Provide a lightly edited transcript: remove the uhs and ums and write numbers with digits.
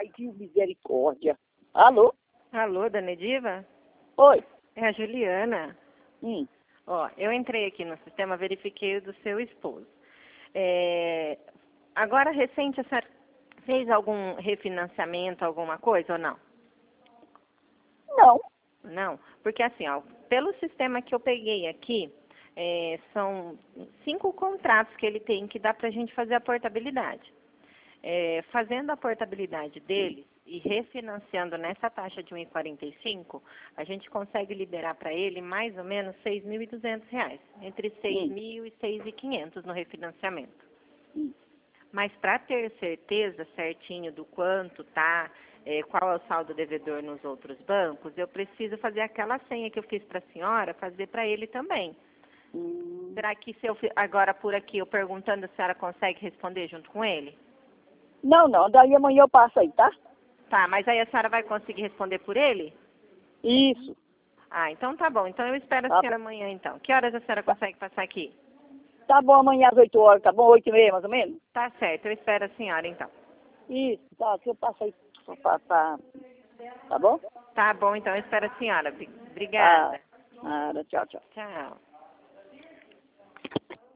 Ai, que misericórdia. Alô? Alô, dona Ediva? Oi. É a Juliana. Hum. Ó, eu entrei aqui no sistema, verifiquei o do seu esposo. Agora, recente, a senhora fez algum refinanciamento, alguma coisa ou não? Não. Não, porque assim, ó, pelo sistema que eu peguei aqui, são 5 contratos que ele tem que dá para a gente fazer a portabilidade. Fazendo a portabilidade deles e refinanciando nessa taxa de 1,45, a gente consegue liberar para ele mais ou menos R$ 6.200, entre 6.000 e 6.500 no refinanciamento. Mas para ter certeza certinho do quanto tá, qual é o saldo devedor nos outros bancos, eu preciso fazer aquela senha que eu fiz para a senhora, fazer para ele também. Será que se eu agora por aqui eu perguntando, a senhora consegue responder junto com ele? Não, não. Daí amanhã eu passo aí, tá? Tá, mas aí a senhora vai conseguir responder por ele? Isso. Ah, então tá bom. Então eu espero a Tá. senhora amanhã então. Que horas a senhora consegue passar aqui? Tá bom, amanhã às 8 horas, tá bom? 8h30, mais ou menos? Tá certo, eu espero a senhora então. Isso, tá. Que eu passo aí pra passar. Tá bom? Tá bom, então eu espero a senhora. Tá. Obrigada. Nada, tchau, tchau. Tchau.